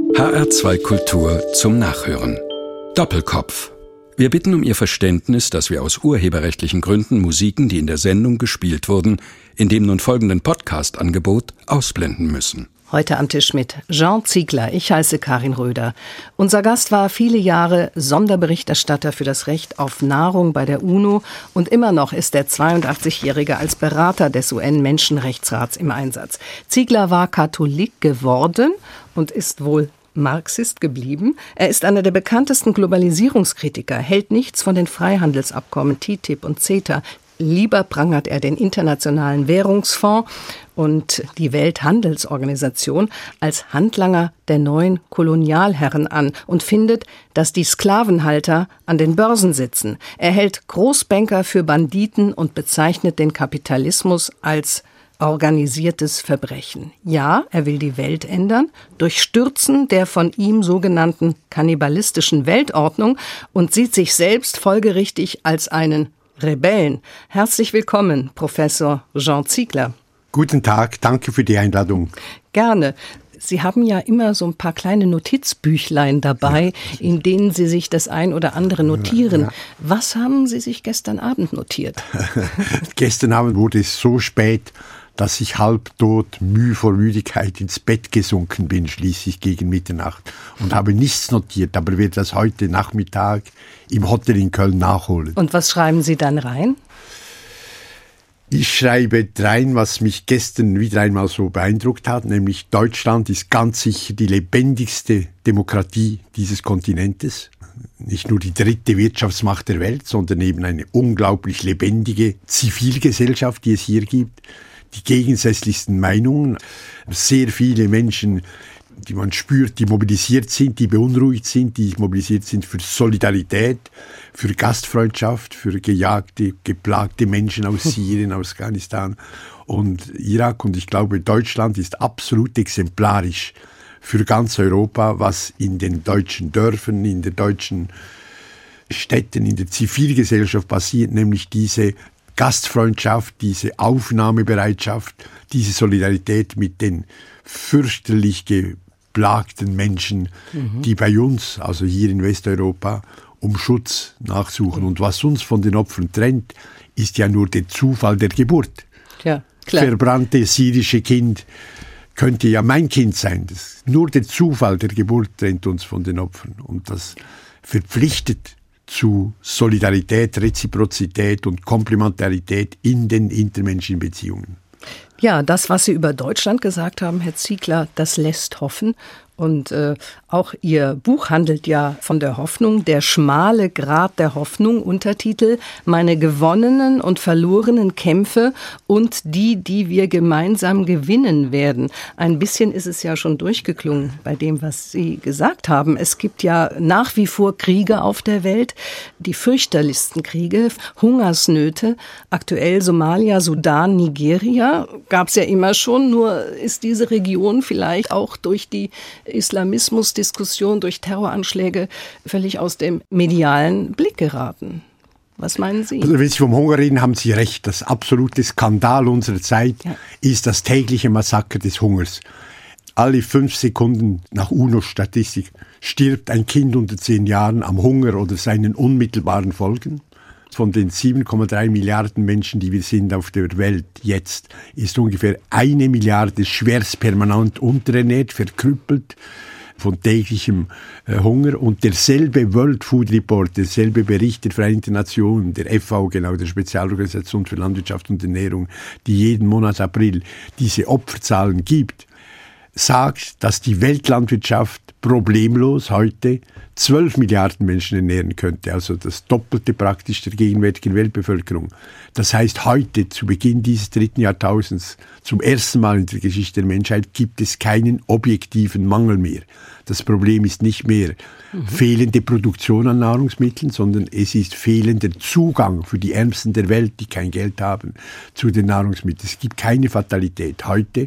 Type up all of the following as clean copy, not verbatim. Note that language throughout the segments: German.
HR2 Kultur zum Nachhören. Doppelkopf. Wir bitten um Ihr Verständnis, dass wir aus urheberrechtlichen Gründen Musiken, die in der Sendung gespielt wurden, in dem nun folgenden Podcast-Angebot ausblenden müssen. Heute am Tisch mit Jean Ziegler. Ich heiße Karin Röder. Unser Gast war viele Jahre Sonderberichterstatter für das Recht auf Nahrung bei der UNO und immer noch ist der 82-Jährige als Berater des UN-Menschenrechtsrats im Einsatz. Ziegler war Katholik geworden und ist wohl Marxist geblieben. Er ist einer der bekanntesten Globalisierungskritiker, hält nichts von den Freihandelsabkommen TTIP und CETA. Lieber prangert er den Internationalen Währungsfonds und die Welthandelsorganisation als Handlanger der neuen Kolonialherren an und findet, dass die Sklavenhalter an den Börsen sitzen. Er hält Großbanker für Banditen und bezeichnet den Kapitalismus als organisiertes Verbrechen. Ja, er will die Welt ändern, durch Stürzen der von ihm sogenannten kannibalistischen Weltordnung und sieht sich selbst folgerichtig als einen Rebellen. Herzlich willkommen, Professor Jean Ziegler. Guten Tag, danke für die Einladung. Gerne. Sie haben ja immer so ein paar kleine Notizbüchlein dabei, in denen Sie sich das ein oder andere notieren. Ja. Was haben Sie sich gestern Abend notiert? Gestern Abend wurde es so spät, dass ich halbtot, vor Müdigkeit ins Bett gesunken bin, schließlich gegen Mitternacht. Und habe nichts notiert, aber werde das heute Nachmittag im Hotel in Köln nachholen. Und was schreiben Sie dann rein? Ich schreibe rein, was mich gestern wieder einmal so beeindruckt hat, nämlich Deutschland ist ganz sicher die lebendigste Demokratie dieses Kontinentes. Nicht nur die dritte Wirtschaftsmacht der Welt, sondern eben eine unglaublich lebendige Zivilgesellschaft, die es hier gibt. Die gegensätzlichsten Meinungen, sehr viele Menschen, die man spürt, die mobilisiert sind, die beunruhigt sind, die mobilisiert sind für Solidarität, für Gastfreundschaft, für gejagte, geplagte Menschen aus Syrien, Afghanistan und Irak. Und ich glaube, Deutschland ist absolut exemplarisch für ganz Europa, was in den deutschen Dörfern, in den deutschen Städten, in der Zivilgesellschaft passiert, nämlich diese Gastfreundschaft, diese Aufnahmebereitschaft, diese Solidarität mit den fürchterlich geplagten Menschen, die bei uns, also hier in Westeuropa, um Schutz nachsuchen. Und was uns von den Opfern trennt, ist ja nur der Zufall der Geburt. Ja, klar. Verbrannte syrische Kind könnte ja mein Kind sein. Nur der Zufall der Geburt trennt uns von den Opfern. Und das verpflichtet zu Solidarität, Reziprozität und Komplementarität in den intermenschlichen Beziehungen. Ja, das, was Sie über Deutschland gesagt haben, Herr Ziegler, das lässt hoffen. Und auch Ihr Buch handelt ja von der Hoffnung, der schmale Grat der Hoffnung, Untertitel, meine gewonnenen und verlorenen Kämpfe und die wir gemeinsam gewinnen werden. Ein bisschen ist es ja schon durchgeklungen bei dem, was Sie gesagt haben. Es gibt ja nach wie vor Kriege auf der Welt, die fürchterlichsten Kriege, Hungersnöte, aktuell Somalia, Sudan, Nigeria, gab es ja immer schon, nur ist diese Region vielleicht auch durch die Islamismusdiskussion, durch Terroranschläge völlig aus dem medialen Blick geraten. Was meinen Sie? Also wenn Sie vom Hunger reden, haben Sie recht. Das absolute Skandal unserer Zeit ist das tägliche Massaker des Hungers. Alle 5 Sekunden nach UNO-Statistik stirbt ein Kind unter 10 Jahren am Hunger oder seinen unmittelbaren Folgen. Von den 7,3 Milliarden Menschen, die wir sind auf der Welt jetzt, ist ungefähr 1 Milliarde schwerst permanent unterernährt, verkrüppelt von täglichem Hunger. Und derselbe World Food Report, derselbe Bericht der Vereinten Nationen, der FAO, genau, der Spezialorganisation für Landwirtschaft und Ernährung, die jeden Monat April diese Opferzahlen gibt, sagt, dass die Weltlandwirtschaft problemlos heute 12 Milliarden Menschen ernähren könnte, also das Doppelte praktisch der gegenwärtigen Weltbevölkerung. Das heißt, heute, zu Beginn dieses 3. Jahrtausends, zum ersten Mal in der Geschichte der Menschheit, gibt es keinen objektiven Mangel mehr. Das Problem ist nicht mehr fehlende Produktion an Nahrungsmitteln, sondern es ist fehlender Zugang für die Ärmsten der Welt, die kein Geld haben, zu den Nahrungsmitteln. Es gibt keine Fatalität. Heute,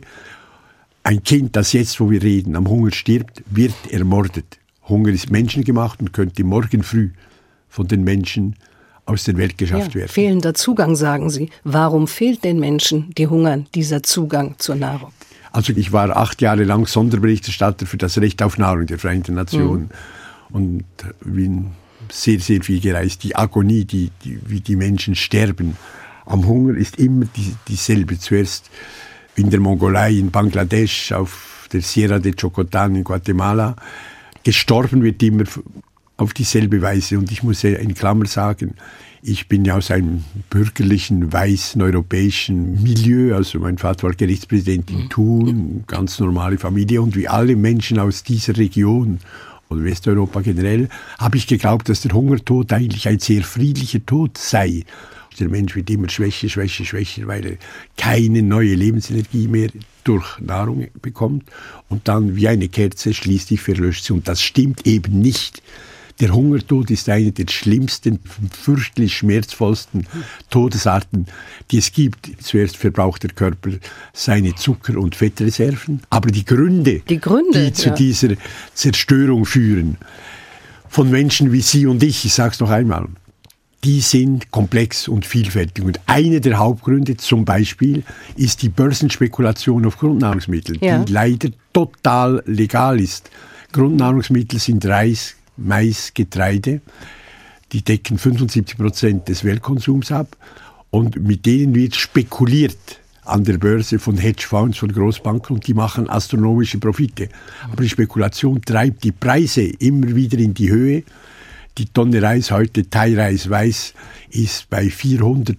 ein Kind, das jetzt, wo wir reden, am Hunger stirbt, wird ermordet. Hunger ist menschengemacht und könnte morgen früh von den Menschen aus der Welt geschafft werden. Fehlender Zugang, sagen Sie. Warum fehlt den Menschen, die hungern, dieser Zugang zur Nahrung? Also ich war 8 Jahre lang Sonderberichterstatter für das Recht auf Nahrung der Vereinten Nationen und bin sehr, sehr viel gereist. Die Agonie, wie die Menschen sterben am Hunger, ist immer dieselbe. Zuerst in der Mongolei, in Bangladesch, auf der Sierra de Chocotan in Guatemala. Gestorben wird immer auf dieselbe Weise. Und ich muss in Klammer sagen, ich bin ja aus einem bürgerlichen, weißen, europäischen Milieu. Also mein Vater war Gerichtspräsident in Thun, ganz normale Familie. Und wie alle Menschen aus dieser Region und Westeuropa generell, habe ich geglaubt, dass der Hungertod eigentlich ein sehr friedlicher Tod sei. Der Mensch wird immer schwächer, weil er keine neue Lebensenergie mehr durch Nahrung bekommt. Und dann wie eine Kerze schließlich verlöscht sie. Und das stimmt eben nicht. Der Hungertod ist eine der schlimmsten, fürchterlich schmerzvollsten Todesarten, die es gibt. Zuerst verbraucht der Körper seine Zucker- und Fettreserven. Aber die Gründe die zu dieser Zerstörung führen, von Menschen wie Sie und ich sage es noch einmal, die sind komplex und vielfältig. Und einer der Hauptgründe zum Beispiel ist die Börsenspekulation auf Grundnahrungsmittel, die leider total legal ist. Grundnahrungsmittel sind Reis, Mais, Getreide, die decken 75% des Weltkonsums ab und mit denen wird spekuliert an der Börse von Hedgefonds, von Großbanken und die machen astronomische Profite. Aber die Spekulation treibt die Preise immer wieder in die Höhe. Die Tonne Reis heute, Thai-Reis weiß, ist bei $400.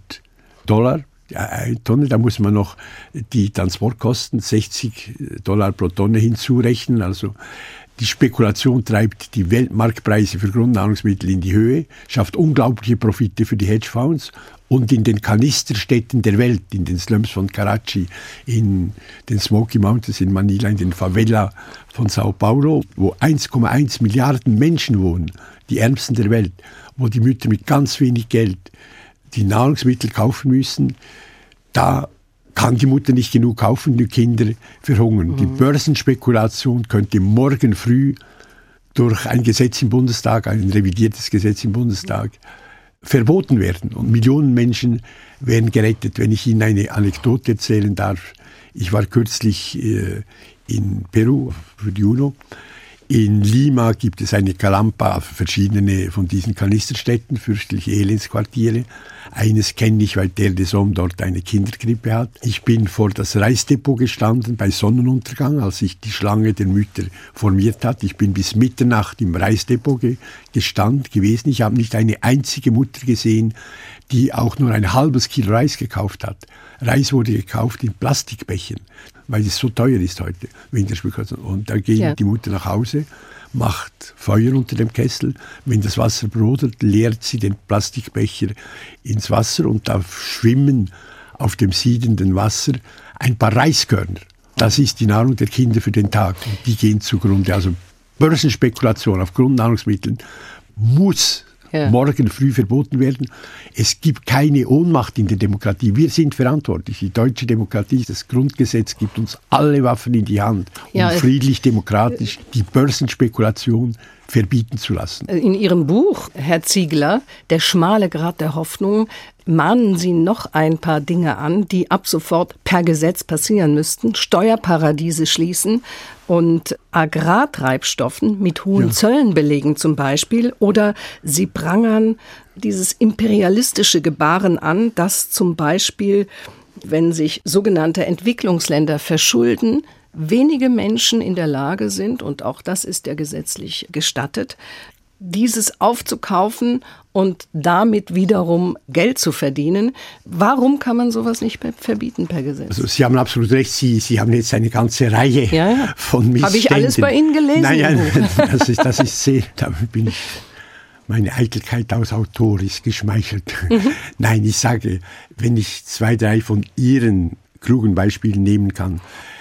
Eine Tonne, da muss man noch die Transportkosten $60 pro Tonne hinzurechnen. Also die Spekulation treibt die Weltmarktpreise für Grundnahrungsmittel in die Höhe, schafft unglaubliche Profite für die Hedgefonds und in den Kanisterstädten der Welt, in den Slums von Karachi, in den Smoky Mountains in Manila, in den Favela von Sao Paulo, wo 1,1 Milliarden Menschen wohnen, die Ärmsten der Welt, wo die Mütter mit ganz wenig Geld die Nahrungsmittel kaufen müssen, da kann die Mutter nicht genug kaufen, die Kinder verhungern. Die Börsenspekulation könnte morgen früh durch ein Gesetz im Bundestag, ein revidiertes Gesetz im Bundestag, verboten werden. Und Millionen Menschen werden gerettet. Wenn ich Ihnen eine Anekdote erzählen darf. Ich war kürzlich in Peru für die UNO. In Lima gibt es eine Calampa, verschiedene von diesen Kanisterstädten, fürchterliche Elendsquartiere. Eines kenne ich, weil Terre des Hommes dort eine Kinderkrippe hat. Ich bin vor das Reisdepot gestanden bei Sonnenuntergang, als sich die Schlange der Mütter formiert hat. Ich bin bis Mitternacht im Reisdepot gestanden gewesen. Ich habe nicht eine einzige Mutter gesehen, die auch nur ein halbes Kilo Reis gekauft hat. Reis wurde gekauft in Plastikbechern, weil es so teuer ist heute. Und da geht die Mutter nach Hause, macht Feuer unter dem Kessel. Wenn das Wasser brodelt, leert sie den Plastikbecher ins Wasser und da schwimmen auf dem siedenden Wasser ein paar Reiskörner. Das ist die Nahrung der Kinder für den Tag. Und die gehen zugrunde. Also Börsenspekulation auf Grundnahrungsmitteln muss morgen früh verboten werden. Es gibt keine Ohnmacht in der Demokratie. Wir sind verantwortlich. Die deutsche Demokratie, das Grundgesetz gibt uns alle Waffen in die Hand, um friedlich, demokratisch die Börsenspekulation verbieten zu lassen. In Ihrem Buch, Herr Ziegler, Der schmale Grat der Hoffnung, mahnen Sie noch ein paar Dinge an, die ab sofort per Gesetz passieren müssten. Steuerparadiese schließen und Agrartreibstoffen mit hohen Zöllen belegen zum Beispiel. Oder Sie prangern dieses imperialistische Gebaren an, dass zum Beispiel, wenn sich sogenannte Entwicklungsländer verschulden, wenige Menschen in der Lage sind, und auch das ist ja gesetzlich gestattet, dieses aufzukaufen und damit wiederum Geld zu verdienen. Warum kann man sowas nicht verbieten per Gesetz? Also Sie haben absolut recht, Sie haben jetzt eine ganze Reihe von Missständen. Habe ich alles bei Ihnen gelesen? Nein, das ist sehr, da bin ich, meine Eitelkeit als Autor ist geschmeichelt. Nein, ich sage, wenn ich 2, 3 von Ihren klugen Beispielen nehmen kann,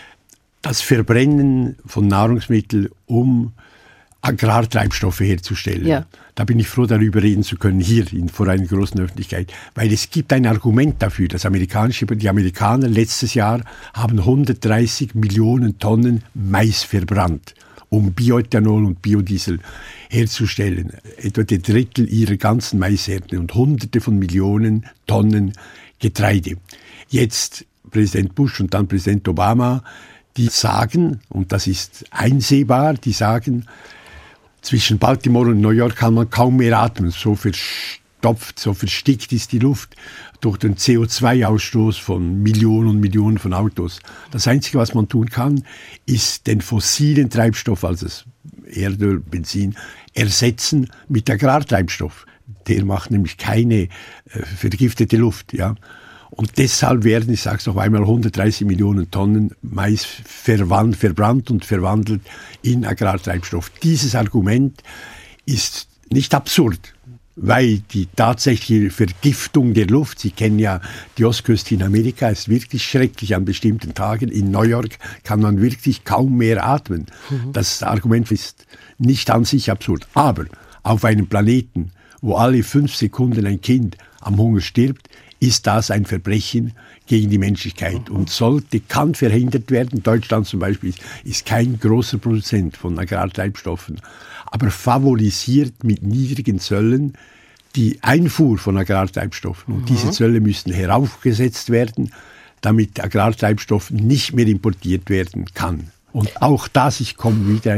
das Verbrennen von Nahrungsmitteln, um Agrartreibstoffe herzustellen. Da bin ich froh, darüber reden zu können, hier vor einer großen Öffentlichkeit. Weil es gibt ein Argument dafür. Die Amerikaner letztes Jahr haben 130 Millionen Tonnen Mais verbrannt, um Bioethanol und Biodiesel herzustellen. Etwa der Drittel ihrer ganzen Maisernte und Hunderte von Millionen Tonnen Getreide. Jetzt Präsident Bush und dann Präsident Obama, die sagen, und das ist einsehbar, die sagen, zwischen Baltimore und New York kann man kaum mehr atmen, so verstopft, so verstickt ist die Luft durch den CO2-Ausstoß von Millionen und Millionen von Autos. Das Einzige, was man tun kann, ist den fossilen Treibstoff, also das Erdöl, Benzin, ersetzen mit Agrartreibstoff. Der macht nämlich keine vergiftete Luft. Ja. Und deshalb werden, ich sage es noch einmal, 130 Millionen Tonnen Mais verbrannt und verwandelt in Agrartreibstoff. Dieses Argument ist nicht absurd, weil die tatsächliche Vergiftung der Luft, Sie kennen ja die Ostküste in Amerika, ist wirklich schrecklich an bestimmten Tagen. In New York kann man wirklich kaum mehr atmen. Das Argument ist nicht an sich absurd. Aber auf einem Planeten, wo alle 5 Sekunden ein Kind am Hunger stirbt, ist das ein Verbrechen gegen die Menschlichkeit und kann verhindert werden. Deutschland zum Beispiel ist kein großer Produzent von Agrartreibstoffen, aber favorisiert mit niedrigen Zöllen die Einfuhr von Agrartreibstoffen. Und diese Zölle müssen heraufgesetzt werden, damit Agrartreibstoff nicht mehr importiert werden kann. Und auch das, ich komme wieder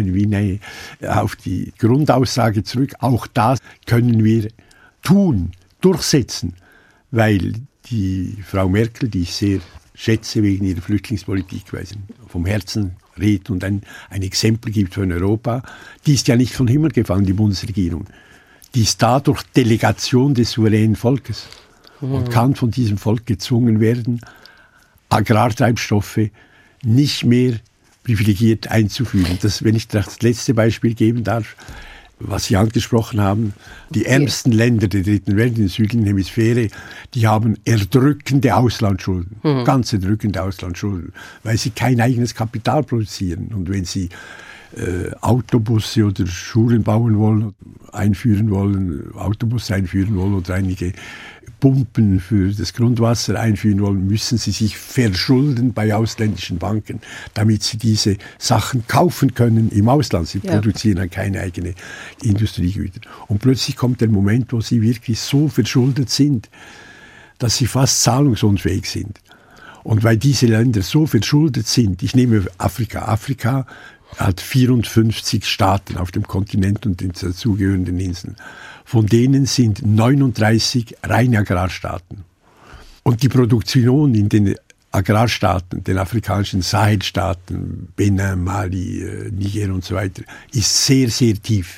auf die Grundaussage zurück, auch das können wir tun, durchsetzen. Weil die Frau Merkel, die ich sehr schätze wegen ihrer Flüchtlingspolitik, weil sie vom Herzen redet und ein Exempel gibt von Europa, die ist ja nicht vom Himmel gefallen, die Bundesregierung. Die ist da durch Delegation des souveränen Volkes und kann von diesem Volk gezwungen werden, Agrartreibstoffe nicht mehr privilegiert einzuführen. Wenn ich das letzte Beispiel geben darf, was Sie angesprochen haben, die ärmsten Länder der dritten Welt in der südlichen Hemisphäre, die haben erdrückende Auslandsschulden, ganz erdrückende Auslandsschulden, weil sie kein eigenes Kapital produzieren. Und wenn sie Autobusse oder Schulen einführen wollen oder einige Pumpen für das Grundwasser einführen wollen, müssen sie sich verschulden bei ausländischen Banken, damit sie diese Sachen kaufen können im Ausland. Sie produzieren dann keine eigene Industriegüter. Und plötzlich kommt der Moment, wo sie wirklich so verschuldet sind, dass sie fast zahlungsunfähig sind. Und weil diese Länder so verschuldet sind, ich nehme Afrika. Afrika hat 54 Staaten auf dem Kontinent und den dazugehörenden Inseln. Von denen sind 39 reine Agrarstaaten. Und die Produktion in den Agrarstaaten, den afrikanischen Sahelstaaten, Benin, Mali, Niger und so weiter, ist sehr, sehr tief.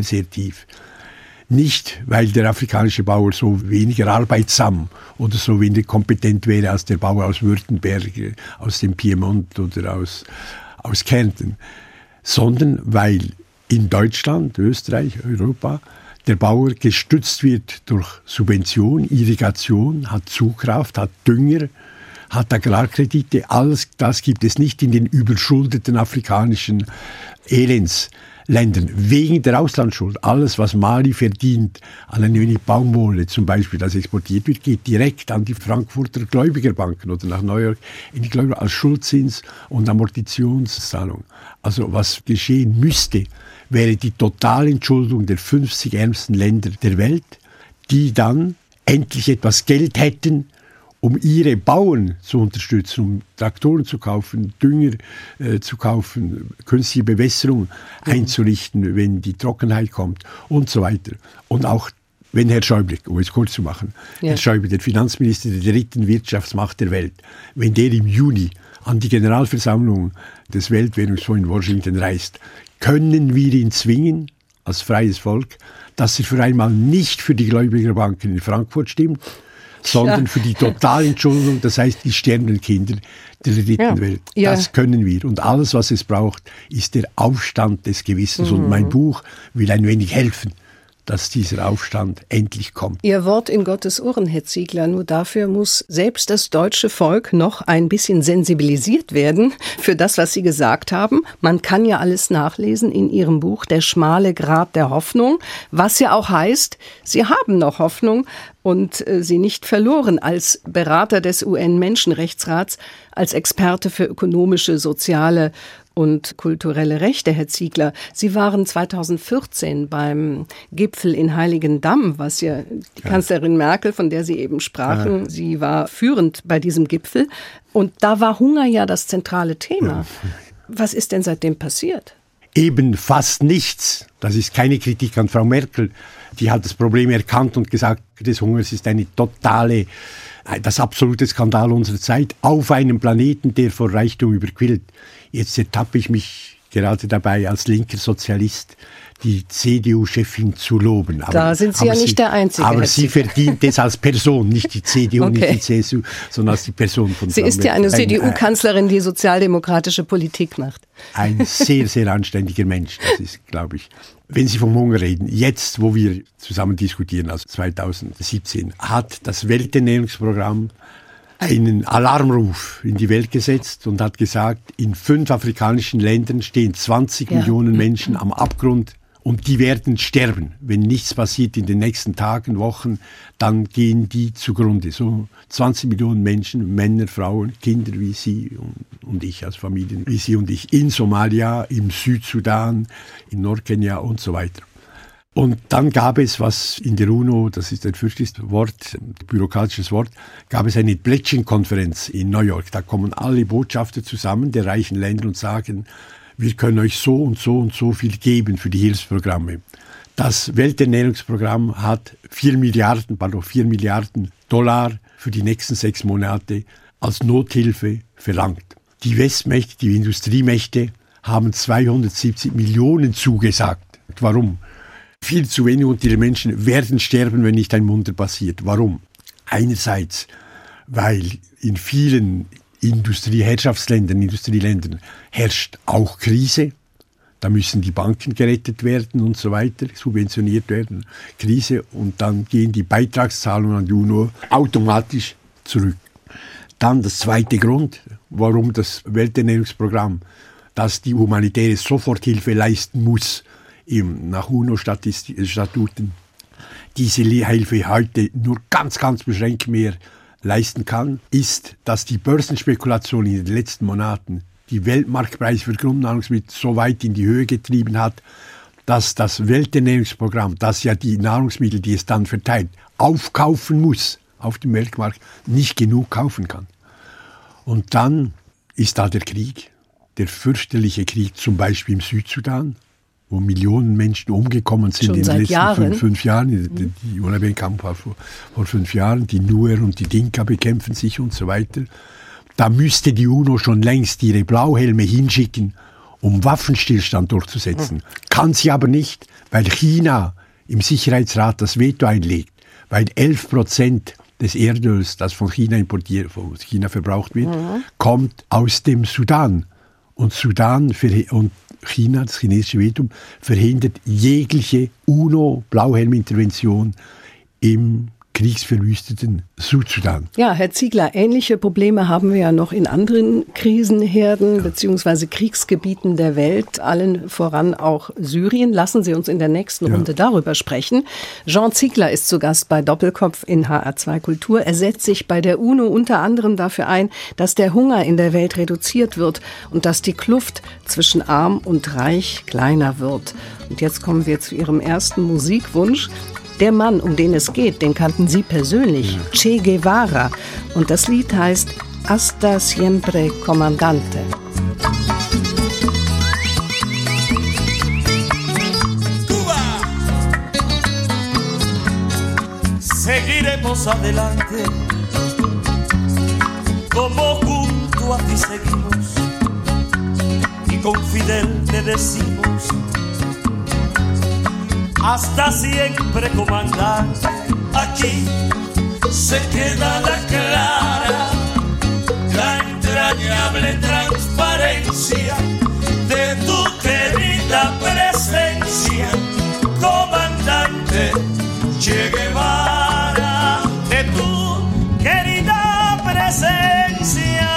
Nicht, weil der afrikanische Bauer so weniger arbeitsam oder so wenig kompetent wäre als der Bauer aus Württemberg, aus dem Piemont oder aus Kärnten, sondern weil in Deutschland, Österreich, Europa der Bauer gestützt wird durch Subvention, Irrigation, hat Zugkraft, hat Dünger, hat Agrarkredite. Alles das gibt es nicht in den überschuldeten afrikanischen Elendsländern. Wegen der Auslandsschuld. Alles, was Mali verdient an ein wenig Baumwolle zum Beispiel, das exportiert wird, geht direkt an die Frankfurter Gläubigerbanken oder nach New York in die Gläubiger als Schuldzins und Amortitionszahlung. Also was geschehen müsste, wäre die Totalentschuldung der 50 ärmsten Länder der Welt, die dann endlich etwas Geld hätten, um ihre Bauern zu unterstützen, um Traktoren zu kaufen, Dünger zu kaufen, künstliche Bewässerung einzurichten, wenn die Trockenheit kommt und so weiter. Und auch wenn Herr Schäuble, um es kurz zu machen, Herr Schäuble, der Finanzminister der dritten Wirtschaftsmacht der Welt, wenn der im Juni an die Generalversammlung des Weltwährungsfonds in Washington reist, können wir ihn zwingen, als freies Volk, dass er für einmal nicht für die Gläubigerbanken in Frankfurt stimmt, sondern für die Totalentschuldung, das heißt die sterbenden Kinder der dritten Welt. Das können wir. Und alles, was es braucht, ist der Aufstand des Gewissens. Und mein Buch will ein wenig helfen, dass dieser Aufstand endlich kommt. Ihr Wort in Gottes Ohren, Herr Ziegler, nur dafür muss selbst das deutsche Volk noch ein bisschen sensibilisiert werden für das, was Sie gesagt haben. Man kann ja alles nachlesen in Ihrem Buch Der schmale Grat der Hoffnung, was ja auch heißt, Sie haben noch Hoffnung und sie nicht verloren als Berater des UN-Menschenrechtsrats, als Experte für ökonomische, soziale und kulturelle Rechte, Herr Ziegler. Sie waren 2014 beim Gipfel in Heiligendamm, was ja die Kanzlerin Merkel, von der Sie eben sprachen, sie war führend bei diesem Gipfel. Und da war Hunger ja das zentrale Thema. Ja. Was ist denn seitdem passiert? Eben fast nichts. Das ist keine Kritik an Frau Merkel. Die hat das Problem erkannt und gesagt, des Hungers ist das absolute Skandal unserer Zeit auf einem Planeten, der vor Reichtum überquillt. Jetzt ertappe ich mich gerade dabei, als linker Sozialist die CDU-Chefin zu loben. Da sind Sie ja nicht der Einzige. Aber sie verdient es als Person, nicht die CDU, nicht die CSU, sondern als die Person von Sie ist ja eine CDU-Kanzlerin, die sozialdemokratische Politik macht. Ein sehr, sehr anständiger Mensch, das ist, glaube ich. Wenn Sie vom Hunger reden, jetzt, wo wir zusammen diskutieren, also 2017, hat das Welternährungsprogramm einen Alarmruf in die Welt gesetzt und hat gesagt, in 5 afrikanischen Ländern stehen 20 Millionen Menschen am Abgrund und die werden sterben. Wenn nichts passiert in den nächsten Tagen, Wochen, dann gehen die zugrunde. So 20 Millionen Menschen, Männer, Frauen, Kinder wie Sie und ich als Familien, wie Sie und ich, in Somalia, im Südsudan, in Nordkenia und so weiter. Und dann gab es, was in der UNO, das ist ein fürchterliches Wort, bürokratisches Wort, gab es eine Pledging-Konferenz in New York. Da kommen alle Botschafter zusammen der reichen Länder und sagen, wir können euch so und so und so viel geben für die Hilfsprogramme. Das Welternährungsprogramm hat 4 Milliarden Dollar für die nächsten 6 Monate als Nothilfe verlangt. Die Westmächte, die Industriemächte haben 270 Millionen zugesagt. Warum? Viel zu wenig unter den Menschen werden sterben, wenn nicht ein Wunder passiert. Warum? Einerseits, weil in vielen Industrieländern herrscht auch Krise. Da müssen die Banken gerettet werden und so weiter, subventioniert werden. Krise, und dann gehen die Beitragszahlungen an die UNO automatisch zurück. Dann das zweite Grund, warum das Welternährungsprogramm, das die humanitäre Soforthilfe leisten muss, nach UNO-Statuten diese Hilfe heute nur ganz, ganz beschränkt mehr leisten kann, ist, dass die Börsenspekulation in den letzten Monaten die Weltmarktpreise für Grundnahrungsmittel so weit in die Höhe getrieben hat, dass das Welternährungsprogramm, das ja die Nahrungsmittel, die es dann verteilt, aufkaufen muss auf dem Weltmarkt, nicht genug kaufen kann. Und dann ist da der Krieg, der fürchterliche Krieg zum Beispiel im Südsudan, wo Millionen Menschen umgekommen sind schon in den letzten 5 Jahren. Die UNAB-Kampf war vor 5 Jahren, die Nuer und die Dinka bekämpfen sich und so weiter. Da müsste die UNO schon längst ihre Blauhelme hinschicken, um Waffenstillstand durchzusetzen. Kann sie aber nicht, weil China im Sicherheitsrat das Veto einlegt, weil 11% des Erdöls, das von China verbraucht wird, kommt aus dem Sudan. Und China, das chinesische Veto, verhindert jegliche UNO-Blauhelm-Intervention im kriegsverwüsteten Südsudan. Ja, Herr Ziegler, ähnliche Probleme haben wir ja noch in anderen Krisenherden bzw. Kriegsgebieten der Welt, allen voran auch Syrien. Lassen Sie uns in der nächsten Runde darüber sprechen. Jean Ziegler ist zu Gast bei Doppelkopf in HR2 Kultur. Er setzt sich bei der UNO unter anderem dafür ein, dass der Hunger in der Welt reduziert wird und dass die Kluft zwischen arm und reich kleiner wird. Und jetzt kommen wir zu Ihrem ersten Musikwunsch. Der Mann, um den es geht, den kannten Sie persönlich, Che Guevara. Und das Lied heißt Hasta siempre, Comandante. Cuba. Seguiremos adelante, como junto a ti seguimos, y con Fidel te decimos, hasta siempre, comandante. Aquí se queda la clara, la entrañable transparencia de tu querida presencia, comandante Che Guevara, de tu querida presencia.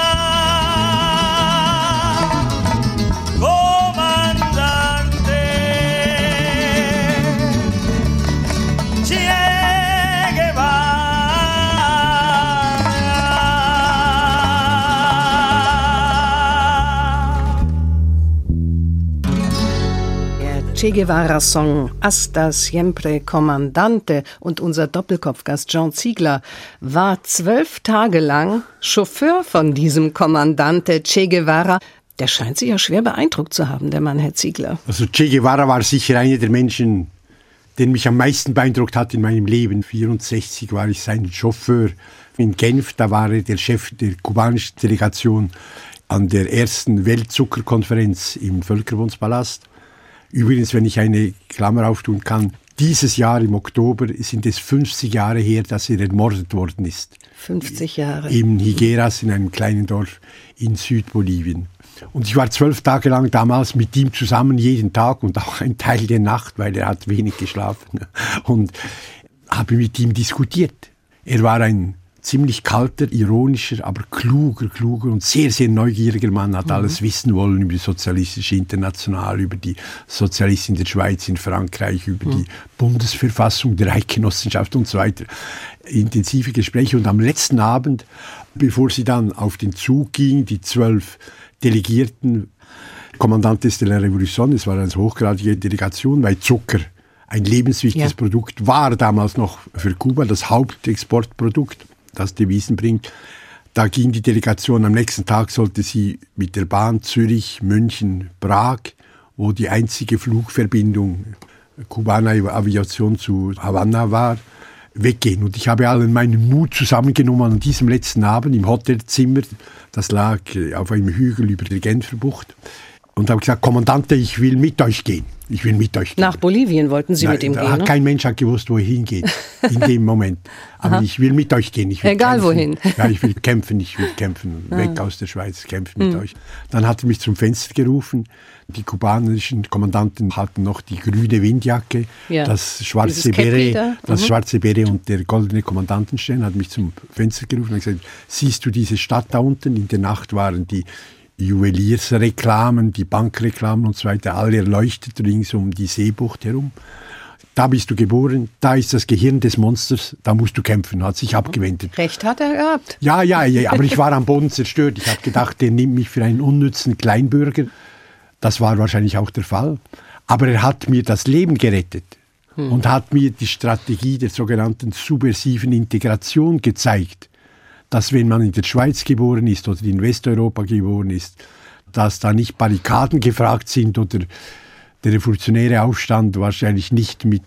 Che Guevara-Song Hasta Siempre Comandante und unser Doppelkopfgast Jean Ziegler war 12 Tage lang Chauffeur von diesem Kommandante Che Guevara. Der scheint sich ja schwer beeindruckt zu haben, der Mann, Herr Ziegler. Also Che Guevara war sicher einer der Menschen, der mich am meisten beeindruckt hat in meinem Leben. 1964 war ich sein Chauffeur in Genf, da war er der Chef der kubanischen Delegation an der ersten Weltzuckerkonferenz im Völkerbundspalast. Übrigens, wenn ich eine Klammer auftun kann, dieses Jahr im Oktober sind es 50 Jahre her, dass er ermordet worden ist. 50 Jahre. In Higueras, in einem kleinen Dorf in Südbolivien. Und ich war 12 Tage lang damals mit ihm zusammen, jeden Tag und auch ein Teil der Nacht, weil er hat wenig geschlafen. Und habe mit ihm diskutiert. Er war ein ziemlich kalter, ironischer, aber kluger und sehr, sehr neugieriger Mann, hat alles wissen wollen über die Sozialistische Internationale, über die Sozialisten in der Schweiz, in Frankreich, über die Bundesverfassung der Eidgenossenschaft und so weiter. Intensive Gespräche und am letzten Abend, bevor sie dann auf den Zug ging, die 12 Delegierten, Commandantes de la Revolution, es war eine hochgradige Delegation, weil Zucker ein lebenswichtiges Produkt war damals noch für Kuba, das Hauptexportprodukt, das Devisen bringt. Da ging die Delegation, am nächsten Tag sollte sie mit der Bahn Zürich, München, Prag, wo die einzige Flugverbindung Cubana Aviation zu Havanna war, weggehen. Und ich habe allen meinen Mut zusammengenommen an diesem letzten Abend im Hotelzimmer, das lag auf einem Hügel über der Genfer Bucht, und habe gesagt, Kommandante, ich will mit euch gehen. Ich will mit euch gehen. Nach Bolivien wollten Sie mit ihm gehen, ne? Kein Mensch hat gewusst, wo er hingeht in dem Moment. Aber ich will mit euch gehen. Ich will Egal kämpfen. Wohin. Ja, ich will kämpfen. Weg aus der Schweiz, kämpfen mit euch. Dann hat er mich zum Fenster gerufen. Die kubanischen Kommandanten hatten noch die grüne Windjacke, das schwarze Beret und der goldene Kommandantenstern. Hat mich zum Fenster gerufen und gesagt, siehst du diese Stadt da unten? In der Nacht waren die Juweliersreklamen, die Bankreklamen und so weiter, alle erleuchtet rings um die Seebucht herum. Da bist du geboren, da ist das Gehirn des Monsters, da musst du kämpfen, hat sich abgewendet. Recht hat er gehabt. Ja, aber ich war am Boden zerstört. Ich habe gedacht, der nimmt mich für einen unnützen Kleinbürger. Das war wahrscheinlich auch der Fall. Aber er hat mir das Leben gerettet und hat mir die Strategie der sogenannten subversiven Integration gezeigt, dass wenn man in der Schweiz geboren ist oder in Westeuropa geboren ist, dass da nicht Barrikaden gefragt sind oder der revolutionäre Aufstand wahrscheinlich nicht mit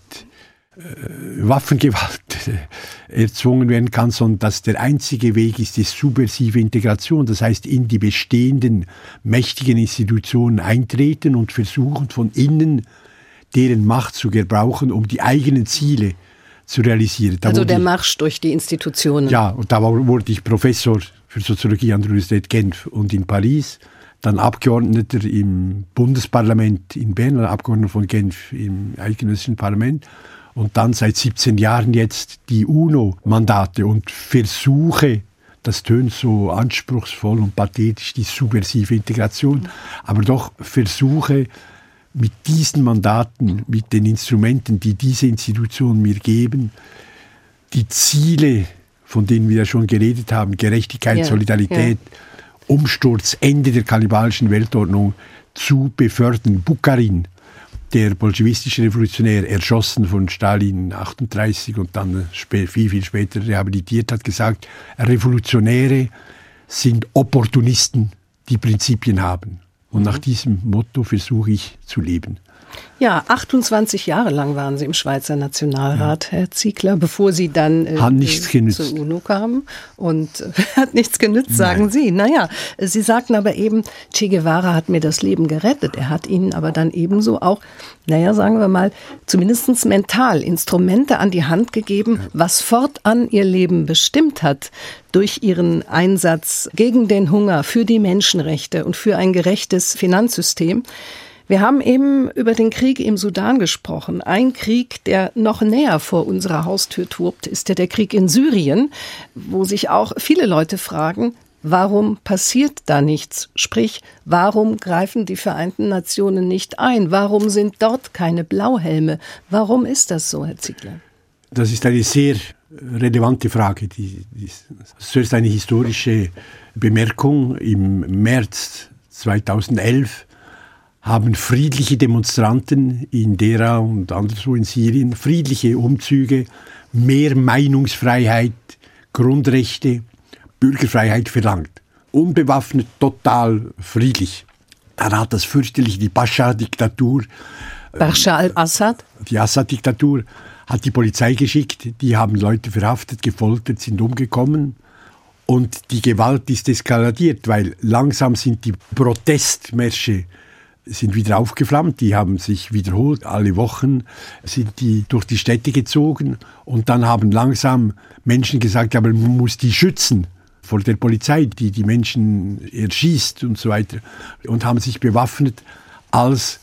Waffengewalt erzwungen werden kann, sondern dass der einzige Weg ist die subversive Integration, das heißt in die bestehenden mächtigen Institutionen eintreten und versuchen von innen deren Macht zu gebrauchen, um die eigenen Ziele zu realisieren. Also der Marsch durch die Institutionen. Ja, und da wurde ich Professor für Soziologie an der Universität Genf und in Paris, dann Abgeordneter im Bundesparlament in Bern, Abgeordneter von Genf im eidgenössischen Parlament und dann seit 17 Jahren jetzt die UNO-Mandate und Versuche, das tönt so anspruchsvoll und pathetisch, die subversive Integration, aber doch Versuche, mit diesen Mandaten, mit den Instrumenten, die diese Institutionen mir geben, die Ziele, von denen wir ja schon geredet haben, Gerechtigkeit, Solidarität, Umsturz, Ende der kannibalischen Weltordnung zu befördern. Bukharin, der bolschewistische Revolutionär, erschossen von Stalin 1938 und dann viel später rehabilitiert, hat gesagt, Revolutionäre sind Opportunisten, die Prinzipien haben. Und nach diesem Motto versuche ich zu leben. Ja, 28 Jahre lang waren Sie im Schweizer Nationalrat, Herr Ziegler, bevor Sie dann zur UNO kamen. Und hat nichts genützt, sagen Sie. Naja, Sie sagten aber eben, Che Guevara hat mir das Leben gerettet. Er hat Ihnen aber dann ebenso auch, sagen wir mal, zumindest mental Instrumente an die Hand gegeben, was fortan Ihr Leben bestimmt hat. Durch Ihren Einsatz gegen den Hunger, für die Menschenrechte und für ein gerechtes Finanzsystem. Wir haben eben über den Krieg im Sudan gesprochen. Ein Krieg, der noch näher vor unserer Haustür tobt, ist ja der Krieg in Syrien, wo sich auch viele Leute fragen, warum passiert da nichts? Sprich, warum greifen die Vereinten Nationen nicht ein? Warum sind dort keine Blauhelme? Warum ist das so, Herr Ziegler? Das ist eine sehr relevante Frage. Zuerst eine historische Bemerkung. Im März 2011 haben friedliche Demonstranten in Deraa und anderswo in Syrien, friedliche Umzüge, mehr Meinungsfreiheit, Grundrechte, Bürgerfreiheit verlangt. Unbewaffnet, total friedlich. Dann hat das fürchterliche, die Bashar-Diktatur, Bashar al-Assad? Die Assad-Diktatur hat die Polizei geschickt, die haben Leute verhaftet, gefoltert, sind umgekommen. Und die Gewalt ist eskaliert, weil langsam sind die Protestmärsche sind wieder aufgeflammt, die haben sich wiederholt, alle Wochen sind die durch die Städte gezogen und dann haben langsam Menschen gesagt, aber man muss die schützen vor der Polizei, die die Menschen erschießt und so weiter und haben sich bewaffnet als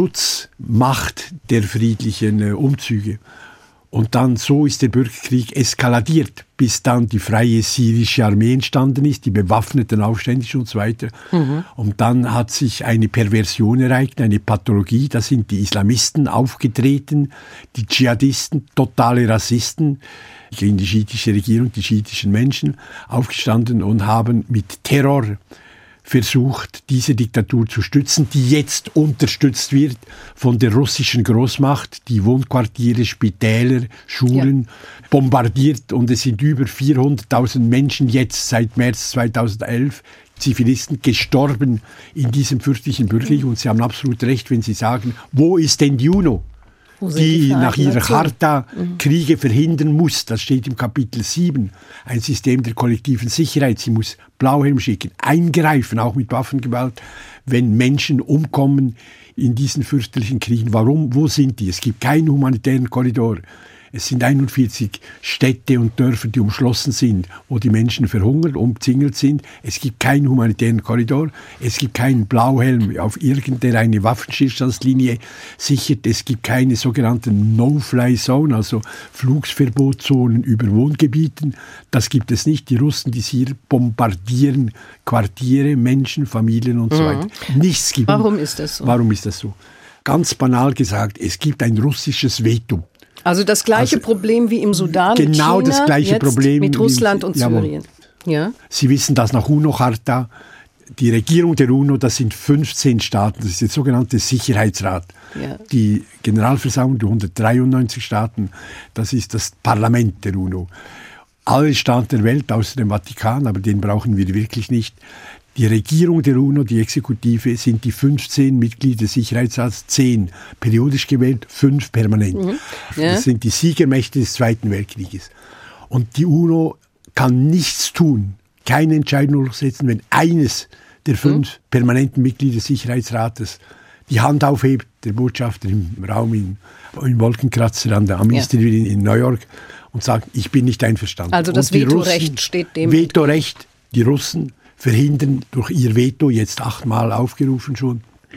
Schutzmacht der friedlichen Umzüge. Und dann so ist der Bürgerkrieg eskaliert, bis dann die freie syrische Armee entstanden ist, die bewaffneten Aufständischen und so weiter. Und dann hat sich eine Perversion ereignet, eine Pathologie. Da sind die Islamisten aufgetreten, die Dschihadisten, totale Rassisten gegen die schiitische Regierung, die schiitischen Menschen aufgestanden und haben mit Terror versucht, diese Diktatur zu stützen, die jetzt unterstützt wird von der russischen Großmacht, die Wohnquartiere, Spitäler, Schulen bombardiert und es sind über 400.000 Menschen jetzt seit März 2011 Zivilisten gestorben in diesem fürchterlichen Bürgerkrieg und Sie haben absolut recht, wenn Sie sagen, wo ist denn die UNO? Die nach ihrer Charta Kriege verhindern muss. Das steht im Kapitel 7. Ein System der kollektiven Sicherheit. Sie muss Blauhelm schicken, eingreifen, auch mit Waffengewalt, wenn Menschen umkommen in diesen fürchterlichen Kriegen. Warum? Wo sind die? Es gibt keinen humanitären Korridor. Es sind 41 Städte und Dörfer, die umschlossen sind, wo die Menschen verhungert, umzingelt sind. Es gibt keinen humanitären Korridor. Es gibt keinen Blauhelm auf irgendeine Waffenstillstandslinie sichert. Es gibt keine sogenannten No-Fly-Zone, also Flugsverbotszonen über Wohngebieten. Das gibt es nicht. Die Russen, die Syrer bombardieren Quartiere, Menschen, Familien und so weiter. Nichts gibt. Warum ist das so? Warum ist das so? Ganz banal gesagt, es gibt ein russisches Veto. Also das gleiche Problem wie im Sudan, genau China, das gleiche jetzt Problem mit Russland und jawohl. Syrien. Ja? Sie wissen das nach UNO-Charta. Die Regierung der UNO, das sind 15 Staaten, das ist der sogenannte Sicherheitsrat. Ja. Die Generalversammlung der 193 Staaten, das ist das Parlament der UNO. Alle Staaten der Welt, außer dem Vatikan, aber den brauchen wir wirklich nicht. Die Regierung der UNO, die Exekutive, sind die 15 Mitglieder des Sicherheitsrats, 10 periodisch gewählt, 5 permanent. Ja. Das sind die Siegermächte des Zweiten Weltkrieges. Und die UNO kann nichts tun, keine Entscheidung durchsetzen, wenn eines der 5 permanenten Mitglieder des Sicherheitsrates die Hand aufhebt, der Botschafter im Raum im Wolkenkratzer am East in New York und sagt, ich bin nicht einverstanden. Also das Vetorecht steht dem. Vetorecht, die Russen verhindern durch ihr Veto, jetzt 8-mal aufgerufen schon,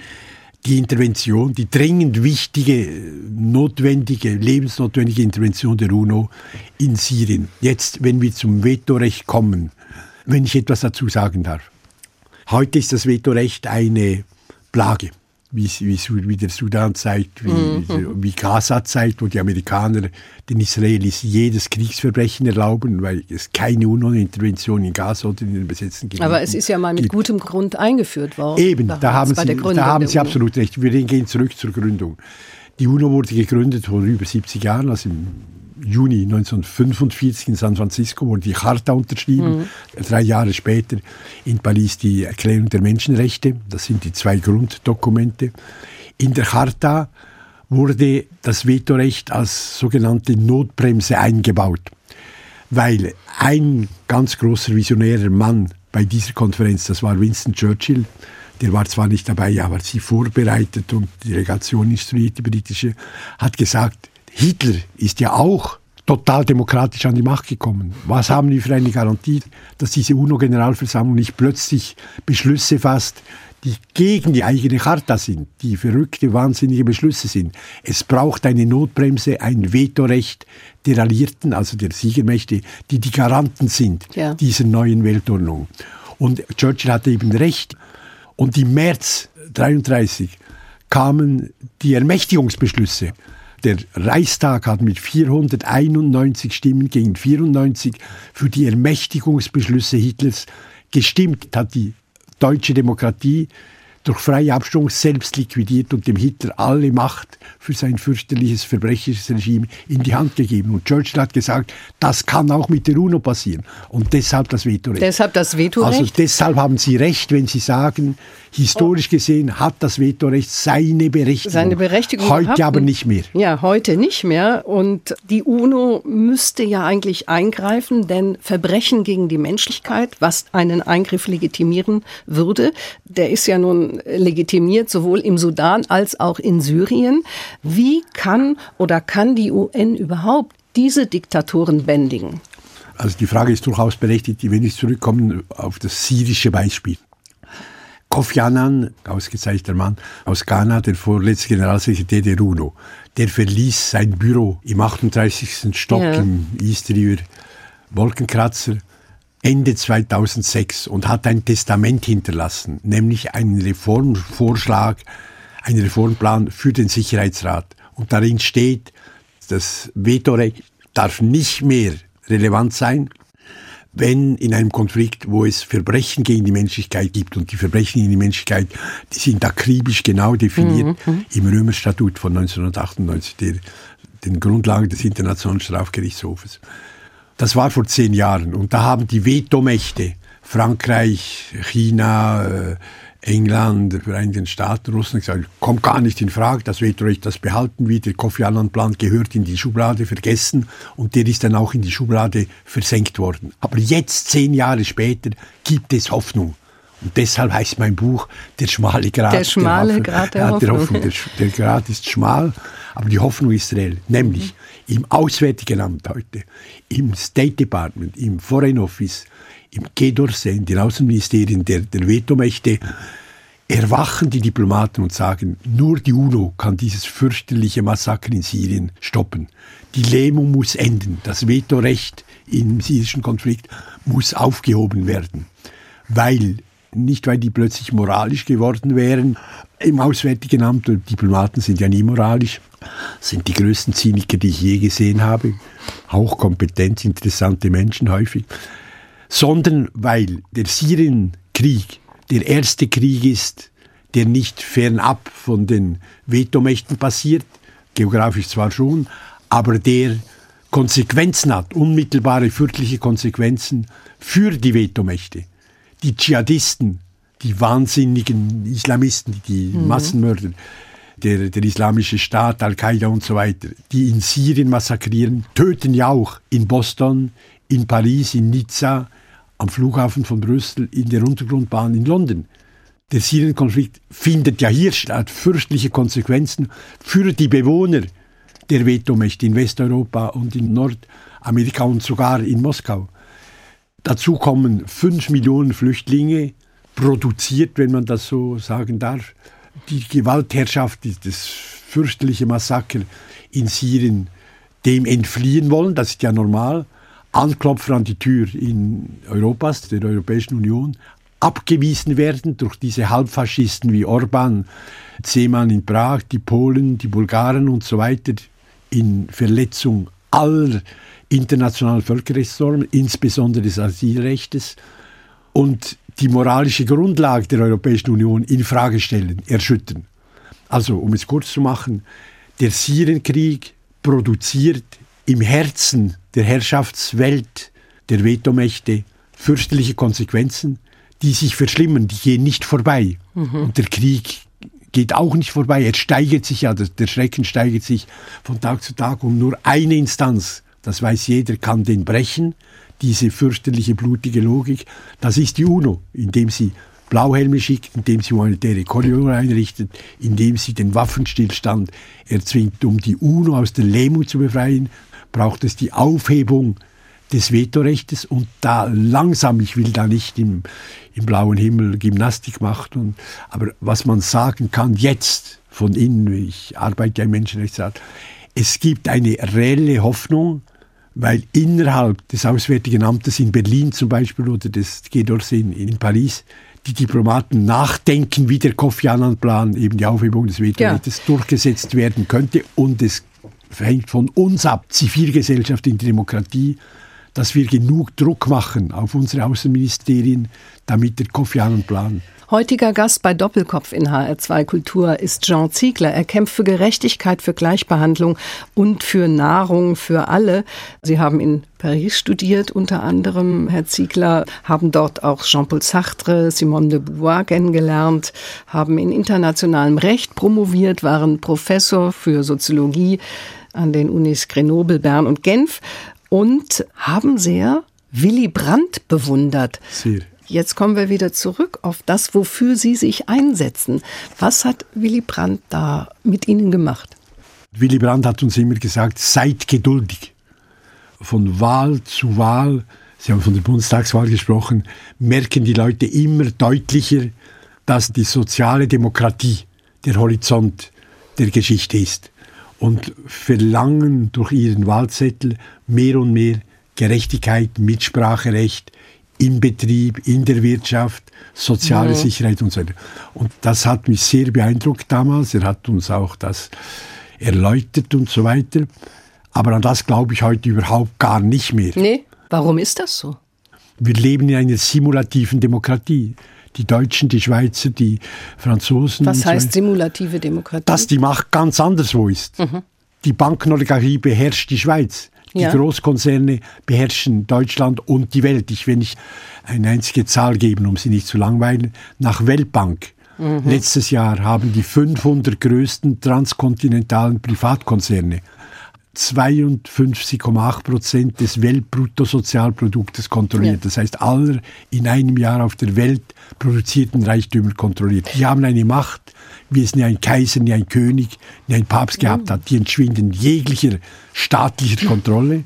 die Intervention, die dringend wichtige, notwendige, lebensnotwendige Intervention der UNO in Syrien. Jetzt, wenn wir zum Vetorecht kommen, wenn ich etwas dazu sagen darf. Heute ist das Vetorecht eine Plage, wie der Sudan zeigt, wie Gaza zeigt, wo die Amerikaner den Israelis jedes Kriegsverbrechen erlauben, weil es keine UNO-Intervention in Gaza oder in den besetzten Gebieten gibt. Aber es ist ja mal mit gutem Grund eingeführt worden. Eben, da haben Sie absolut recht. Wir gehen zurück zur Gründung. Die UNO wurde gegründet vor über 70 Jahren, also im Juni 1945 in San Francisco wurde die Charta unterschrieben. 3 Jahre später in Paris die Erklärung der Menschenrechte. Das sind die 2 Grunddokumente. In der Charta wurde das Vetorecht als sogenannte Notbremse eingebaut, weil ein ganz großer visionärer Mann bei dieser Konferenz, das war Winston Churchill, der war zwar nicht dabei, aber sie vorbereitet und die Delegation instruiert, die britische, hat gesagt, Hitler ist ja auch total demokratisch an die Macht gekommen. Was haben wir für eine Garantie, dass diese UNO-Generalversammlung nicht plötzlich Beschlüsse fasst, die gegen die eigene Charta sind, die verrückte, wahnsinnige Beschlüsse sind. Es braucht eine Notbremse, ein Vetorecht der Alliierten, also der Siegermächte, die die Garanten sind dieser neuen Weltordnung. Und Churchill hatte eben recht. Und im März 1933 kamen die Ermächtigungsbeschlüsse. Der Reichstag hat mit 491 Stimmen gegen 94 für die Ermächtigungsbeschlüsse Hitlers gestimmt, hat die deutsche Demokratie durch freie Abstimmung selbst liquidiert und dem Hitler alle Macht für sein fürchterliches, verbrecherisches Regime in die Hand gegeben. Und Churchill hat gesagt, das kann auch mit der UNO passieren. Und deshalb das Vetorecht. Deshalb das Vetorecht? Also deshalb haben Sie recht, wenn Sie sagen, historisch gesehen hat das Vetorecht seine Berechtigung. Seine Berechtigung heute aber nicht mehr. Ja, heute nicht mehr. Und die UNO müsste ja eigentlich eingreifen, denn Verbrechen gegen die Menschlichkeit, was einen Eingriff legitimieren würde, der ist ja nun legitimiert, sowohl im Sudan als auch in Syrien. Wie kann die UN überhaupt diese Diktatoren bändigen? Also die Frage ist durchaus berechtigt, wenn ich zurückkomme auf das syrische Beispiel. Kofi Annan, ausgezeichneter Mann aus Ghana, der vorletzte Generalsekretär der UNO, der verließ sein Büro im 38. Stock im East River Wolkenkratzer Ende 2006 und hat ein Testament hinterlassen, nämlich einen Reformvorschlag, einen Reformplan für den Sicherheitsrat. Und darin steht, das Vetorecht darf nicht mehr relevant sein, wenn in einem Konflikt, wo es Verbrechen gegen die Menschlichkeit gibt, und die Verbrechen gegen die Menschlichkeit, die sind akribisch genau definiert im Römerstatut von 1998, den Grundlagen des Internationalen Strafgerichtshofes. Das war vor 10 Jahren und da haben die Vetomächte, Frankreich, China, England, die Vereinigten Staaten, Russland gesagt, kommt gar nicht in Frage, das Vetorecht, das behalten wir, der Kofi Annan-Plan gehört in die Schublade vergessen und der ist dann auch in die Schublade versenkt worden. Aber jetzt, 10 Jahre später, gibt es Hoffnung. Und deshalb heißt mein Buch Der schmale Grat der schmale Grat der Hoffnung. Der Grat ist schmal, aber die Hoffnung ist reell. Nämlich im Auswärtigen Amt heute, im State Department, im Foreign Office, im Quai d'Orsay, in den Außenministerien der Vetomächte, erwachen die Diplomaten und sagen, nur die UNO kann dieses fürchterliche Massaker in Syrien stoppen. Die Lähmung muss enden. Das Vetorecht im syrischen Konflikt muss aufgehoben werden. Nicht weil die plötzlich moralisch geworden wären im Auswärtigen Amt, und Diplomaten sind ja nie moralisch, sind die größten Zyniker, die ich je gesehen habe, hochkompetent, interessante Menschen häufig, sondern weil der Syrienkrieg der erste Krieg ist, der nicht fernab von den Vetomächten passiert, geografisch zwar schon, aber der Konsequenzen hat, unmittelbare, fürchterliche Konsequenzen für die Vetomächte. Die Dschihadisten, die wahnsinnigen Islamisten, die Massenmörder, der Islamische Staat, Al-Qaida und so weiter, die in Syrien massakrieren, töten ja auch in Boston, in Paris, in Nizza, am Flughafen von Brüssel, in der Untergrundbahn in London. Der Syrien-Konflikt findet ja hier statt, fürchterliche Konsequenzen für die Bewohner der Vetomächte in Westeuropa und in Nordamerika und sogar in Moskau. Dazu kommen 5 Millionen Flüchtlinge, produziert, wenn man das so sagen darf. Die Gewaltherrschaft, das fürchterliche Massaker in Syrien, dem entfliehen wollen, das ist ja normal, anklopfen an die Tür in Europas, der Europäischen Union, abgewiesen werden durch diese Halbfaschisten wie Orban, Zeman in Prag, die Polen, die Bulgaren und so weiter, in Verletzung aller internationalen Völkerrechtsnormen, insbesondere des Asylrechtes, und die moralische Grundlage der Europäischen Union in Frage stellen, erschüttern. Also, um es kurz zu machen, der Syrienkrieg produziert im Herzen der Herrschaftswelt der Vetomächte fürchterliche Konsequenzen, die sich verschlimmern, die gehen nicht vorbei. Und der Krieg geht auch nicht vorbei, er steigert sich ja, der Schrecken steigert sich von Tag zu Tag, und nur eine Instanz, das weiß jeder, kann den brechen, diese fürchterliche, blutige Logik, das ist die UNO, indem sie Blauhelme schickt, indem sie humanitäre Korridore einrichtet, indem sie den Waffenstillstand erzwingt. Um die UNO aus der Lähmung zu befreien, braucht es die Aufhebung des Vetorechtes, und da langsam, ich will da nicht im blauen Himmel Gymnastik machen, aber was man sagen kann jetzt von innen, ich arbeite ja im Menschenrechtsrat, es gibt eine reelle Hoffnung, weil innerhalb des Auswärtigen Amtes in Berlin zum Beispiel oder des Quai d'Orsay in Paris die Diplomaten nachdenken, wie der Kofi Annan-Plan, eben die Aufhebung des Vetorechtes, durchgesetzt werden könnte, und es hängt von uns ab, Zivilgesellschaft in der Demokratie, dass wir genug Druck machen auf unsere Außenministerien, damit der Kofi Annan-Plan Heutiger Gast bei Doppelkopf in HR2 Kultur ist Jean Ziegler. Er kämpft für Gerechtigkeit, für Gleichbehandlung und für Nahrung für alle. Sie haben in Paris studiert, unter anderem, Herr Ziegler, haben dort auch Jean-Paul Sartre, Simone de Beauvoir kennengelernt, haben in internationalem Recht promoviert, waren Professor für Soziologie an den Unis Grenoble, Bern und Genf und haben sehr Willy Brandt bewundert. Sehr. Jetzt kommen wir wieder zurück auf das, wofür Sie sich einsetzen. Was hat Willy Brandt da mit Ihnen gemacht? Willy Brandt hat uns immer gesagt, seid geduldig. Von Wahl zu Wahl, Sie haben von der Bundestagswahl gesprochen, merken die Leute immer deutlicher, dass die soziale Demokratie der Horizont der Geschichte ist und verlangen durch ihren Wahlzettel mehr und mehr Gerechtigkeit, Mitspracherecht, im Betrieb, in der Wirtschaft, soziale Sicherheit und so weiter. Und das hat mich sehr beeindruckt damals. Er hat uns auch das erläutert und so weiter. Aber an das glaube ich heute überhaupt gar nicht mehr. Nee, warum ist das so? Wir leben in einer simulativen Demokratie. Die Deutschen, die Schweizer, die Franzosen. Was heißt simulative Demokratie? Dass die Macht ganz anderswo ist. Die Bankenoligarchie beherrscht die Schweiz. Die Großkonzerne beherrschen Deutschland und die Welt. Ich will nicht eine einzige Zahl geben, um sie nicht zu langweilen. Nach Weltbank. Letztes Jahr haben die 500 größten transkontinentalen Privatkonzerne 52,8% des Weltbruttosozialproduktes kontrolliert. Ja. Das heißt, aller in einem Jahr auf der Welt produzierten Reichtümer kontrolliert. Die haben eine Macht, wie es nie ein Kaiser, nie ein König, nie ein Papst gehabt hat. Die entschwinden jeglicher staatlicher Kontrolle.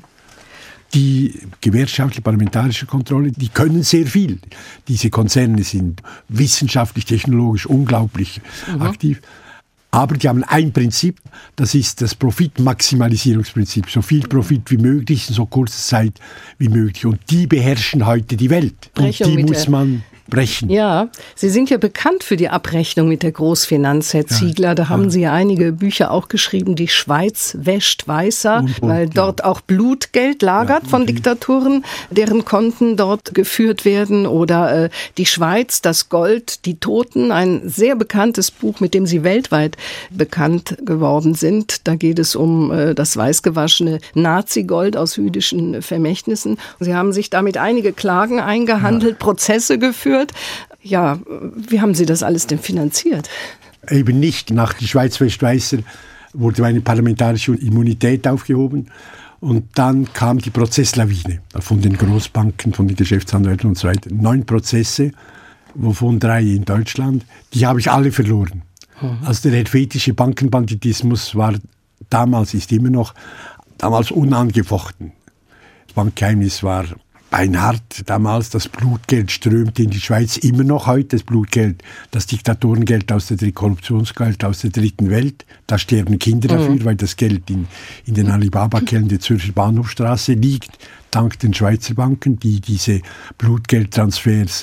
Die gewerkschaftliche, parlamentarische Kontrolle, die können sehr viel. Diese Konzerne sind wissenschaftlich, technologisch unglaublich aktiv. Aber die haben ein Prinzip, das ist das Profitmaximalisierungsprinzip. So viel Profit wie möglich, in so kurzer Zeit wie möglich. Und die beherrschen heute die Welt. Und die muss man brechen. Ja, Sie sind ja bekannt für die Abrechnung mit der Großfinanz, Herr Ziegler. Da haben Sie ja einige Bücher auch geschrieben. Die Schweiz wäscht weißer, weil dort auch Blutgeld lagert von Diktaturen, deren Konten dort geführt werden. Oder die Schweiz, das Gold, die Toten. Ein sehr bekanntes Buch, mit dem Sie weltweit bekannt geworden sind. Da geht es um das weißgewaschene Nazi-Gold aus jüdischen Vermächtnissen. Sie haben sich damit einige Klagen eingehandelt, Prozesse geführt. Ja, wie haben Sie das alles denn finanziert? Eben nicht. Nach die Schweiz wäscht weißer wurde meine parlamentarische Immunität aufgehoben. Und dann kam die Prozesslawine von den Großbanken, von den Geschäftsanwälten und so weiter. 9 Prozesse, wovon 3 in Deutschland. Die habe ich alle verloren. Also der helvetische Bankenbanditismus war damals, ist immer noch, damals unangefochten. Das Bankgeheimnis war beinhart damals. Das Blutgeld strömte in die Schweiz immer noch heute. Das Blutgeld, das Diktatorengeld aus der Korruptionsgeld aus der dritten Welt. Da sterben Kinder dafür, weil das Geld in den Alibaba-Kellen der Zürcher Bahnhofstraße liegt. Dank den Schweizer Banken, die diese Blutgeldtransfers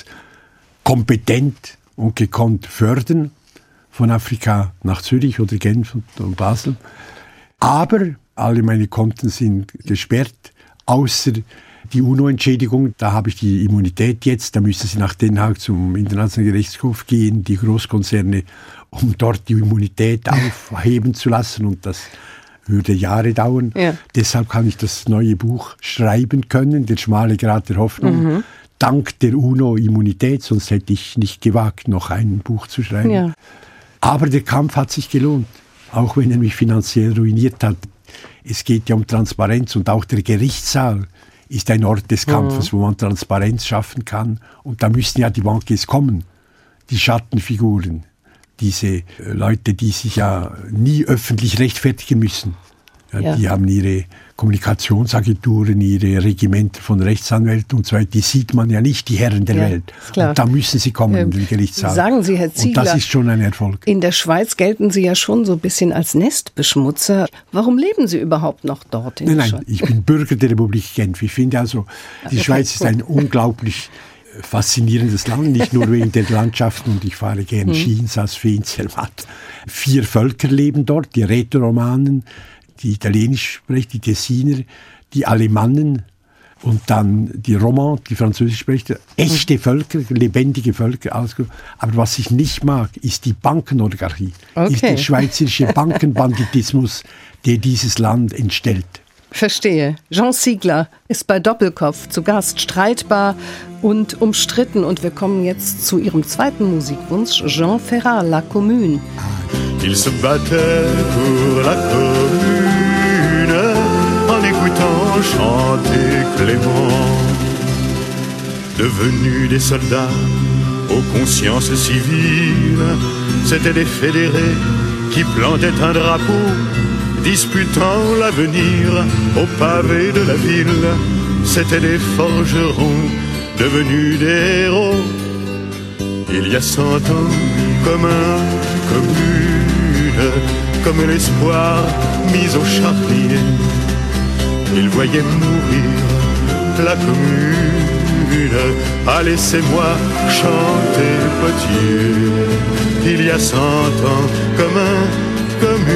kompetent und gekonnt fördern. Von Afrika nach Zürich oder Genf und Basel. Aber alle meine Konten sind gesperrt, außer die UNO-Entschädigung. Da habe ich die Immunität jetzt. Da müssen Sie nach Den Haag zum Internationalen Gerichtshof gehen, die Großkonzerne, um dort die Immunität aufheben zu lassen. Und das würde Jahre dauern. Ja. Deshalb kann ich das neue Buch schreiben können, Der schmale Grat der Hoffnung. Dank der UNO-Immunität, sonst hätte ich nicht gewagt, noch ein Buch zu schreiben. Ja. Aber der Kampf hat sich gelohnt, auch wenn er mich finanziell ruiniert hat. Es geht ja um Transparenz und auch der Gerichtssaal ist ein Ort des Kampfes, wo man Transparenz schaffen kann. Und da müssen ja die Bankiers kommen, die Schattenfiguren, diese Leute, die sich ja nie öffentlich rechtfertigen müssen. Ja. Die haben ihre Kommunikationsagenturen, ihre Regimenter von Rechtsanwälten und so weiter. Die sieht man ja nicht, die Herren der Welt. Und da müssen sie kommen in den Gerichtssaal. Sagen Sie, Herr Ziegler, und das ist schon ein Erfolg. In der Schweiz gelten Sie ja schon so ein bisschen als Nestbeschmutzer. Warum leben Sie überhaupt noch dort? Nein, ich bin Bürger der Republik Genf. Ich finde also, die Schweiz ist ein unglaublich faszinierendes Land, nicht nur wegen der Landschaften, und ich fahre gerne Ski in Saas-Fee, in Zermatt. 4 Völker leben dort, die Rätoromanen, die Italienisch sprechen, die Tessiner, die Alemannen, und dann die Romans, die Französisch sprechen, echte Völker, lebendige Völker. Aber was ich nicht mag, ist die Bankenoligarchie, ist der schweizerische Bankenbanditismus, der dieses Land entstellt. Verstehe. Jean Ziegler ist bei Doppelkopf zu Gast, streitbar und umstritten. Und wir kommen jetzt zu Ihrem zweiten Musikwunsch, Jean Ferrat, La Commune. Il se battait pour la commune en écoutant chanter Clément. Devenus des soldats aux consciences civiles, c'étaient des fédérés qui plantaient un drapeau, disputant l'avenir au pavé de la ville. C'étaient des forgerons devenus des héros. Il y a 100 ans, commune, comme l'espoir mis au charnier. Il voyait mourir la commune. Ah, laissez-moi chanter Potier. Il y a 100 ans, comme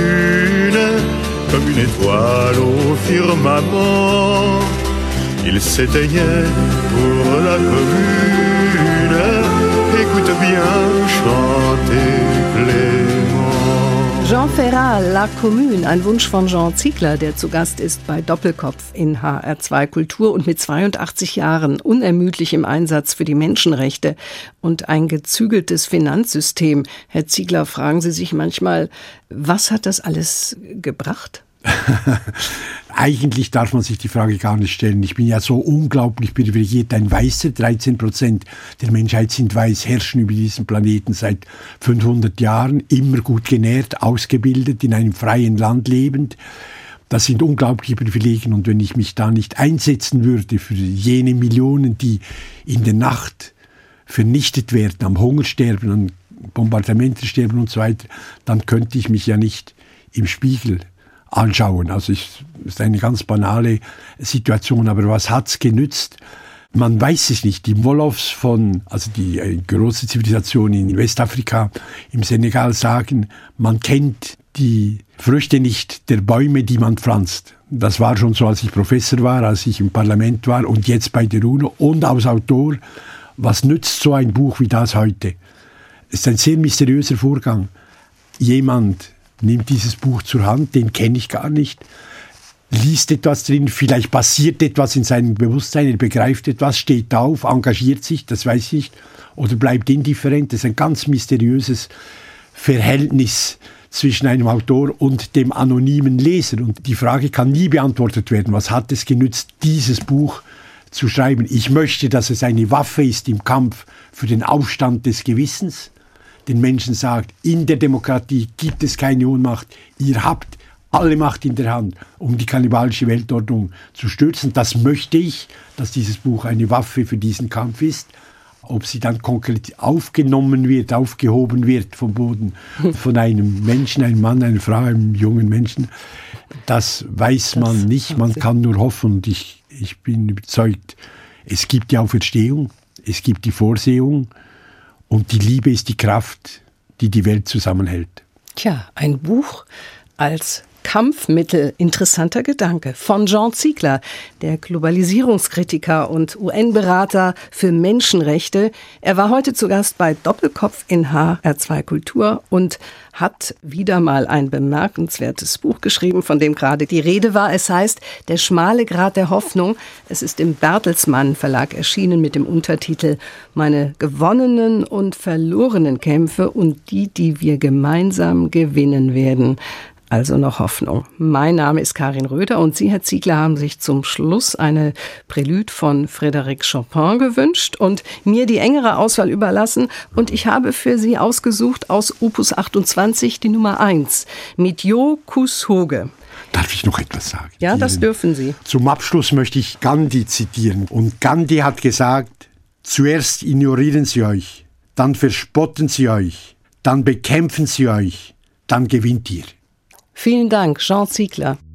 une étoile au firmament. Il s'éteignait pour la commune. Écoute bien chanter Clément. Jean Ferrat, La Commune, ein Wunsch von Jean Ziegler, der zu Gast ist bei Doppelkopf in HR2 Kultur und mit 82 Jahren unermüdlich im Einsatz für die Menschenrechte und ein gezügeltes Finanzsystem. Herr Ziegler, fragen Sie sich manchmal, was hat das alles gebracht? Eigentlich darf man sich die Frage gar nicht stellen. Ich bin ja so unglaublich privilegiert, ein Weißer, 13% der Menschheit sind weiß, herrschen über diesen Planeten seit 500 Jahren, immer gut genährt, ausgebildet, in einem freien Land lebend. Das sind unglaubliche Privilegien und wenn ich mich da nicht einsetzen würde für jene Millionen, die in der Nacht vernichtet werden, am Hunger sterben, an Bombardementen sterben und so weiter, dann könnte ich mich ja nicht im Spiegel anschauen. Also es ist eine ganz banale Situation, aber was hat's genützt? Man weiß es nicht. Die Wolofs also die große Zivilisation in Westafrika, im Senegal sagen, man kennt die Früchte nicht der Bäume, die man pflanzt. Das war schon so, als ich Professor war, als ich im Parlament war und jetzt bei der UNO und als Autor. Was nützt so ein Buch wie das heute? Es ist ein sehr mysteriöser Vorgang. Jemand nimmt dieses Buch zur Hand, den kenne ich gar nicht, liest etwas drin, vielleicht passiert etwas in seinem Bewusstsein, er begreift etwas, steht auf, engagiert sich, das weiß ich nicht, oder bleibt indifferent. Das ist ein ganz mysteriöses Verhältnis zwischen einem Autor und dem anonymen Leser. Und die Frage kann nie beantwortet werden, was hat es genützt, dieses Buch zu schreiben. Ich möchte, dass es eine Waffe ist im Kampf für den Aufstand des Gewissens, den Menschen sagt, in der Demokratie gibt es keine Ohnmacht, ihr habt alle Macht in der Hand, um die kannibalische Weltordnung zu stürzen. Das möchte ich, dass dieses Buch eine Waffe für diesen Kampf ist. Ob sie dann konkret aufgenommen wird, aufgehoben wird vom Boden von einem Menschen, einem Mann, einer Frau, einem jungen Menschen, das weiß man nicht. Man kann nur hoffen und ich bin überzeugt, es gibt die Auferstehung, es gibt die Vorsehung, und die Liebe ist die Kraft, die die Welt zusammenhält. Tja, ein Buch als Kampfmittel, interessanter Gedanke von Jean Ziegler, der Globalisierungskritiker und UN-Berater für Menschenrechte. Er war heute zu Gast bei Doppelkopf in HR2 Kultur und hat wieder mal ein bemerkenswertes Buch geschrieben, von dem gerade die Rede war. Es heißt Der schmale Grat der Hoffnung. Es ist im Bertelsmann Verlag erschienen mit dem Untertitel Meine gewonnenen und verlorenen Kämpfe und die wir gemeinsam gewinnen werden. Also noch Hoffnung. Mein Name ist Karin Röder und Sie, Herr Ziegler, haben sich zum Schluss eine Prélude von Frédéric Chopin gewünscht und mir die engere Auswahl überlassen. Und ich habe für Sie ausgesucht aus Opus 28 die Nummer 1 mit Jo Kushöge. Darf ich noch etwas sagen? Ja, das dürfen Sie. Zum Abschluss möchte ich Gandhi zitieren. Und Gandhi hat gesagt, zuerst ignorieren Sie euch, dann verspotten Sie euch, dann bekämpfen Sie euch, dann gewinnt ihr. Vielen Dank, Jean Ziegler.